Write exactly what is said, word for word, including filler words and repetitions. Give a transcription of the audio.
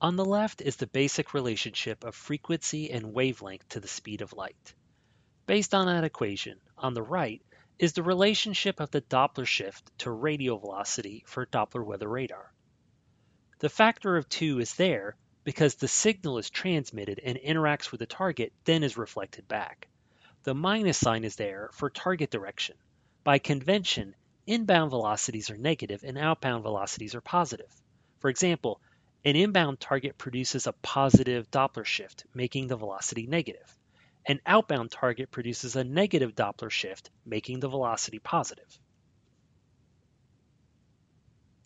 On the left is the basic relationship of frequency and wavelength to the speed of light. Based on that equation, on the right is the relationship of the Doppler shift to radial velocity for Doppler weather radar. The factor of two is there because the signal is transmitted and interacts with the target, then is reflected back. The minus sign is there for target direction. By convention, inbound velocities are negative and outbound velocities are positive. For example, an inbound target produces a positive Doppler shift, making the velocity negative. An outbound target produces a negative Doppler shift, making the velocity positive.